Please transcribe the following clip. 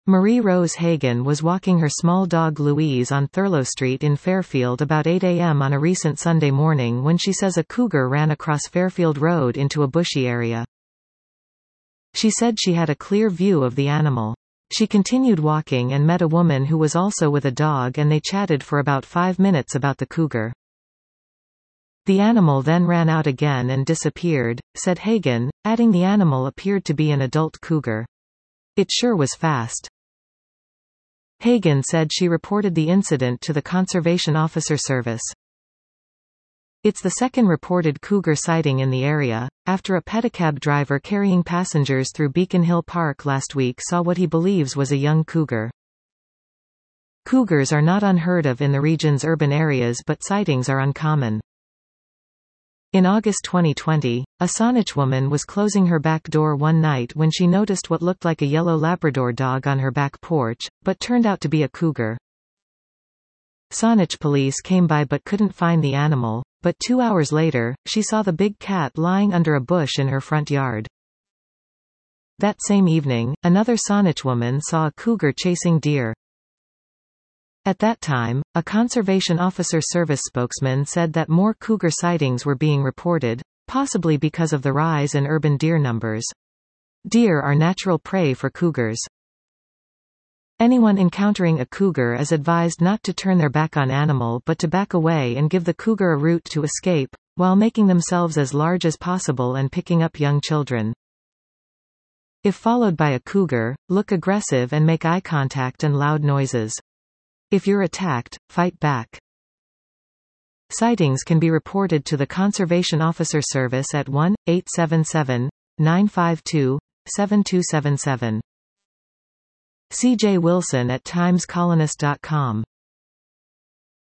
Marie-Rose Hagen was walking her small dog Louise on Thurlow Street in Fairfield about 8 a.m. on a recent Sunday morning when she says a cougar ran across Fairfield Road into a bushy area. She said she had a clear view of the animal. She continued walking and met a woman who was also with a dog, and they chatted for about 5 minutes about the cougar. The animal then ran out again and disappeared, said Hagen, adding the animal appeared to be an adult cougar. It sure was fast. Hagen said she reported the incident to the Conservation Officer Service. It's the second reported cougar sighting in the area, after a pedicab driver carrying passengers through Beacon Hill Park last week saw what he believes was a young cougar. Cougars are not unheard of in the region's urban areas, but sightings are uncommon. In August 2020, a Saanich woman was closing her back door one night when she noticed what looked like a yellow Labrador dog on her back porch, but turned out to be a cougar. Saanich police came by but couldn't find the animal, but 2 hours later, she saw the big cat lying under a bush in her front yard. That same evening, another Saanich woman saw a cougar chasing deer. At that time, a Conservation Officer Service spokesman said that more cougar sightings were being reported, possibly because of the rise in urban deer numbers. Deer are natural prey for cougars. Anyone encountering a cougar is advised not to turn their back on animal but to back away and give the cougar a route to escape, while making themselves as large as possible and picking up young children. If followed by a cougar, look aggressive and make eye contact and loud noises. If you're attacked, fight back. Sightings can be reported to the Conservation Officer Service at 1-877-952-7277. C.J. Wilson at timescolonist.com